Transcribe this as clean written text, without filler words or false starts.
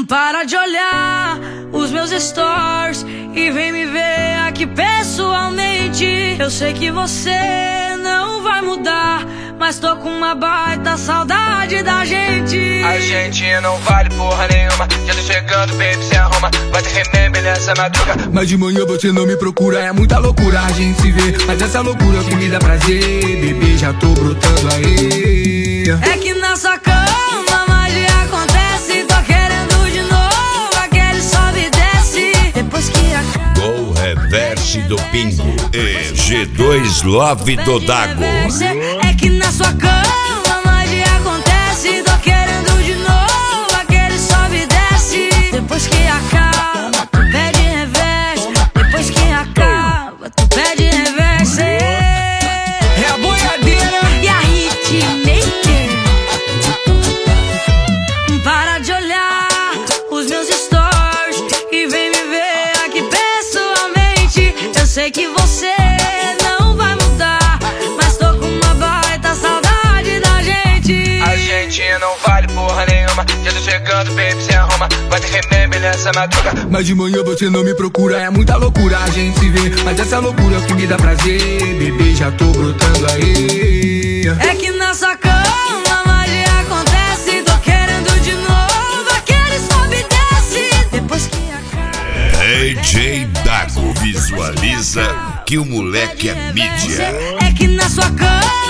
Para de olhar os meus stories e vem me ver aqui pessoalmente. Eu sei que você não vai mudar, mas tô com uma baita saudade da gente. A gente não vale porra nenhuma. Já tô chegando, baby, se arruma. Vai ter remember nessa madruga. Mas de manhã você não me procura. É muita loucura a gente se vê, mas essa loucura é o que me dá prazer. Bebê, já tô brotando aí. É que na sua cama magia acontece. Tô querendo de novo aquele sobe e desce. Depois que acaba Gol Reverse do Pingo e G2 Love do Dago. É que na sua cama magia acontece. Tô querendo de novo aquele sobe e desce. Depois que acaba, tu pede reverse. Depois que acaba, tu pede reverse. É a boiadeira e a hitmaker. Para de olhar os meus stories e vem me ver aqui pessoalmente. Eu sei que você não vai mudar, mas tô com uma baita saudade da gente. A gente não vale porra nenhuma. Já tô chegando, baby, se arruma. Vai ter remember nessa madruga. Mas de manhã você não me procura. É muita loucura a gente se vê, mas essa loucura é o que me dá prazer. Bebê, já tô brotando aí. É que na sua cama magia acontece. Tô querendo de novo aquele sobe e desce. Depois que acaba DJ Dago visualiza que o moleque é mídia. é que na sua cama